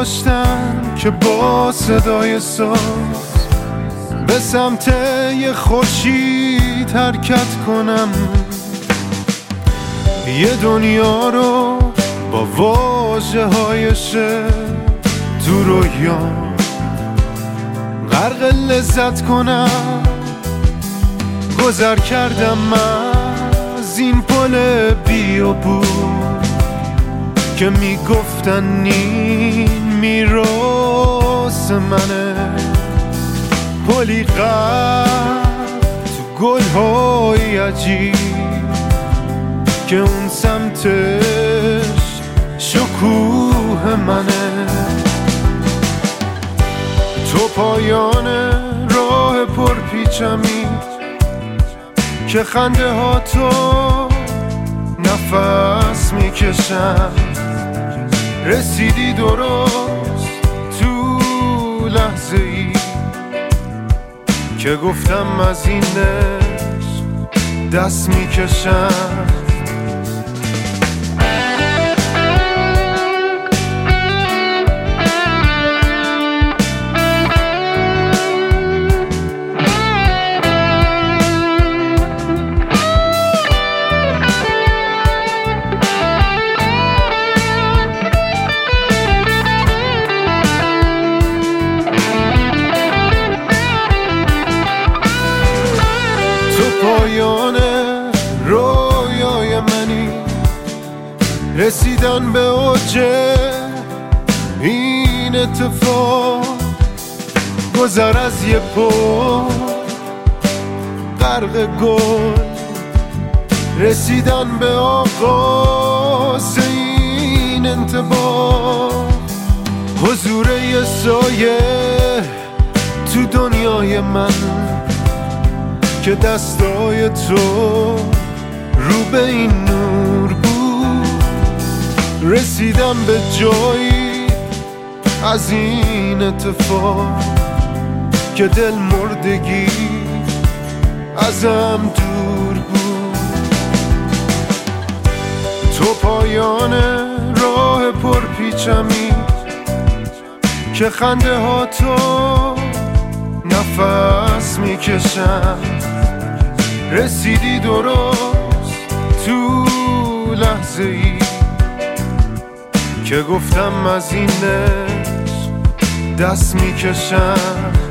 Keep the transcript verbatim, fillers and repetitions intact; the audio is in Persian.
داشتم که با صدای ساز به سمت یه خورشید حرکت کنم، یه دنیا رو با واژه های شعر تو رویام غرق لذت کنم. گذر کردم از این پل بیابون که میگفتن این میراث منه، پلی غرق تو گل‌های عجیب که اون سمتش شکوه منه. تو پایان راه پرپیچمی که خنده ها تو نفس میکشم، رسیدی درست تو لحظه ای که گفتم از این عشق دست میکشم. پایان رویای منی، رسیدن به اوج این اتفاق، گذر از یه پل غرق گل، رسیدن به آغاز این انطباق، حضور یه سایه تو دنیای من که دستای تو رو به این نور بود. رسیدم به جایی از این اتفاق که دل مردگی ازم دور بود. تو پایان راه پرپیچمی که خنده ها تو نفس میکشم، رسیدی درست تو لحظه ای که گفتم از این عشق دست میکشم.